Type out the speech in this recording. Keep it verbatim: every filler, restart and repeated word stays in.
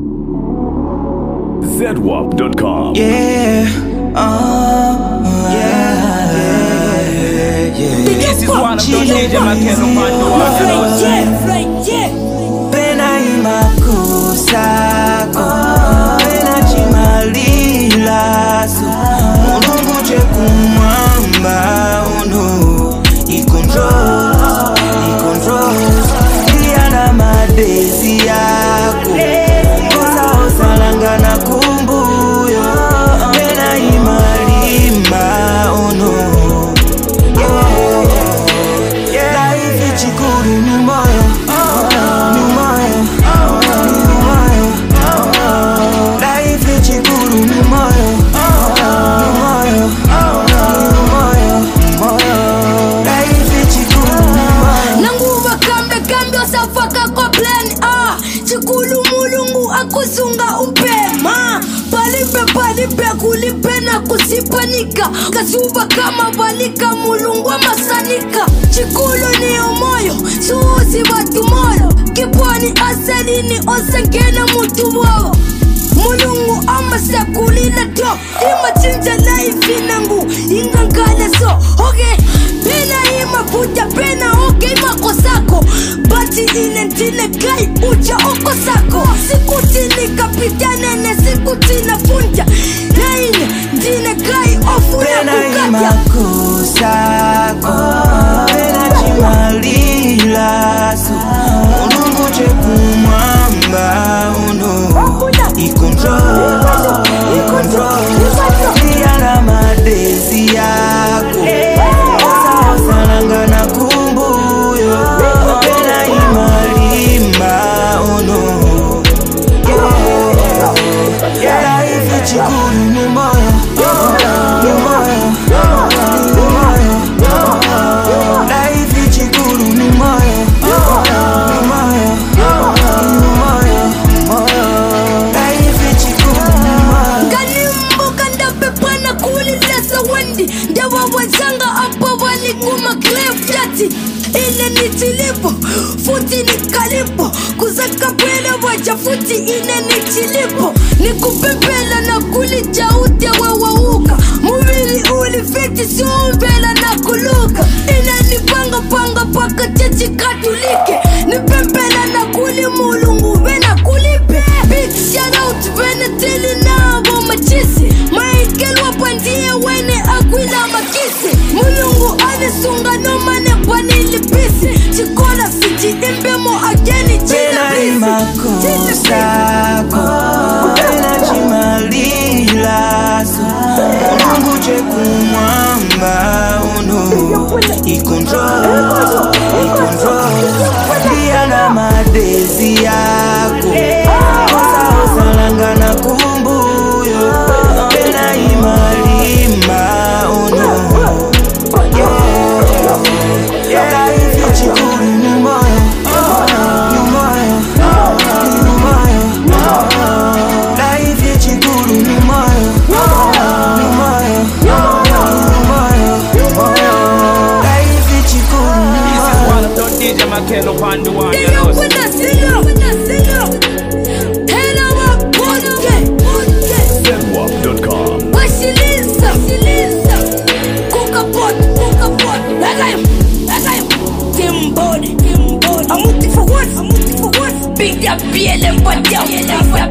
Z W A P dot com. Yeah, oh, yeah, yeah, yeah. This is one of those D J Makeno Pena imakusako, pena chimalila so. Mulungu chekumwamba uno, he controls, he controls. Diana madezi yako, kosa osalanga na kumbuyo. Pena imalima uno, yeah. Life ichikuru ni moyo, ni moyo, ni moyo. Life ichikuru ni moyo, ni moyo, ni moyo, moyo. Life ichikuru ni moyo. Nanguva kambe kambe osafaka kwa plan A. Chikulu mulungu akusunga upema. Palipe palipe kulipe na kusipanika. Kasuba kama valika mulungu amasanika. Chikulu ni umoyo, suuzi watu moro. Kipwani aselini osengena mutu wao. Mulungu amasakulila to. Ima chinja life inangu ingangala so. Okay, pena ima fuja pena okay makosako. Bati inentine kai ucha okosako. Sikuti kapitane ne sikuti na funja. Naine ndine kai ofuna Pena kukatya. imakusako, pena chimalila so. Mulungu chekumwamba uno, he controls, he controls. Diana madezi yako, kosa osalanga na kumbuyo. Pena imalima uno, yeah. Life ichikuru ni moyo, ni moyo, ni moyo. Life ichikuru ni moyo, ni moyo, ni moyo, moyo. Life ichikuru ni moyo. Kanimbo kandape pana kulilesa wendi. Ndewa wazanga apa walikuma cliff yati. Ile ni chilipo, futi ni kalipo. Kuzaka pwele wacha futi ile ni chilipo. Ni kupepela na kulicha ute wawauka. Muvili ulifiti sumbela na kuluka. Ile ni panga panga paka chechi katulike. Ni pempela na kuli mulungu vena kulipe. Big shout out vena tili na wama chisi. Michael wapandie wene akwila makisi. Mulungu alisunga no mane panili pisi. Chikola siji imbemo ageni chila Pena pisi. imakusako, pena chimalila so. Mulungu chekumwamba uno, he controls, he controls. Diana madezi yako, kosa osalanga na kumbuyo. Pena imalima uno, yeah. Life ichikuru ni moyo, ni moyo, ni moyo. Life ichikuru ni moyo, ni moyo, ni moyo, moyo. Life ichikuru ni This is moyo. one of those D J Makeno on the one, you They know. up with the singer, with the singer. Hello, my podcast, podcast. Z W A P dot com. Washilisa, Washilisa. Coca pot, Coca pot. Lagayim, lagayim. Timboni, Timboni. I'm looking for what? I'm looking for what? Big that B L M, but down,